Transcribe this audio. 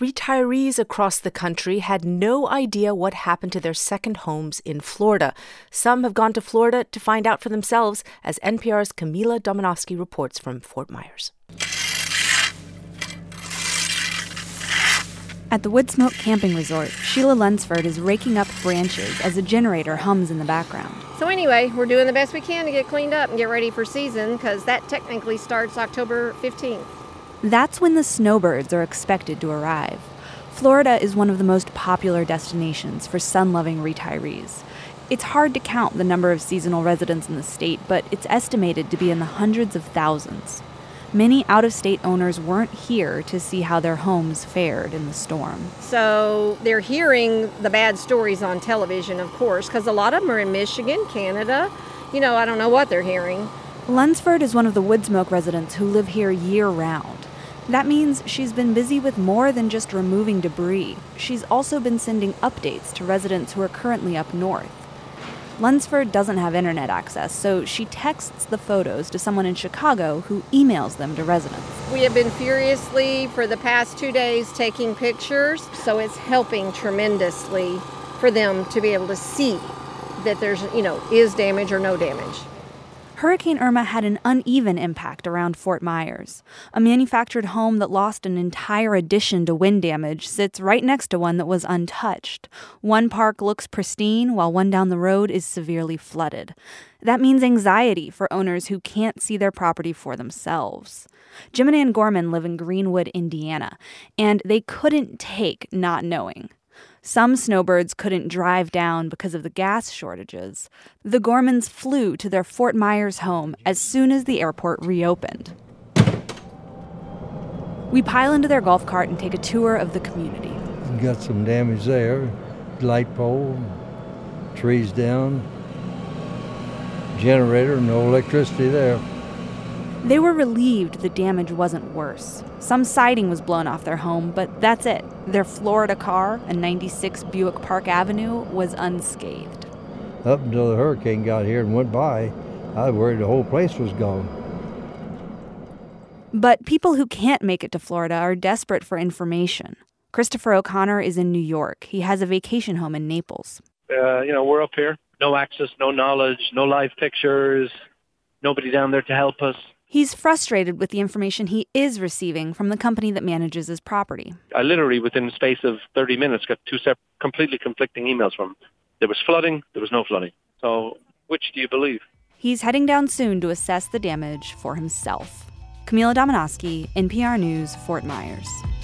Retirees across the country had no idea what happened to their second homes in Florida. Some have gone to Florida to find out for themselves, as NPR's Camila Domonoske reports from Fort Myers. At the Woodsmoke Camping Resort, Sheila Lunsford is raking up branches as a generator hums in the background. So anyway, we're doing the best we can to get cleaned up and get ready for season, because that technically starts October 15th. That's when the snowbirds are expected to arrive. Florida is one of the most popular destinations for sun-loving retirees. It's hard to count the number of seasonal residents in the state, but it's estimated to be in the hundreds of thousands. Many out-of-state owners weren't here to see how their homes fared in the storm. So they're hearing the bad stories on television, of course, because a lot of them are in Michigan, Canada. I don't know what they're hearing. Lunsford is one of the Woodsmoke residents who live here year-round. That means she's been busy with more than just removing debris. She's also been sending updates to residents who are currently up north. Lunsford doesn't have internet access, so she texts the photos to someone in Chicago who emails them to residents. We have been furiously, for the past 2 days, taking pictures, so it's helping tremendously for them to be able to see that there's, is damage or no damage. Hurricane Irma had an uneven impact around Fort Myers. A manufactured home that lost an entire addition to wind damage sits right next to one that was untouched. One park looks pristine, while one down the road is severely flooded. That means anxiety for owners who can't see their property for themselves. Jim and Ann Gorman live in Greenwood, Indiana, and they couldn't take not knowing. Some snowbirds couldn't drive down because of the gas shortages. The Gormans flew to their Fort Myers home as soon as the airport reopened. We pile into their golf cart and take a tour of the community. Got some damage there. Light pole, trees down, generator, no electricity there. They were relieved the damage wasn't worse. Some siding was blown off their home, but that's it. Their Florida car, a 96 Buick Park Avenue, was unscathed. Up until the hurricane got here and went by, I was worried the whole place was gone. But people who can't make it to Florida are desperate for information. Christopher O'Connor is in New York. He has a vacation home in Naples. We're up here. No access, no knowledge, no live pictures, nobody down there to help us. He's frustrated with the information he is receiving from the company that manages his property. I literally, within the space of 30 minutes, got two separate, completely conflicting emails from them. There was flooding, there was no flooding. So which do you believe? He's heading down soon to assess the damage for himself. Camila Domonoske, NPR News, Fort Myers.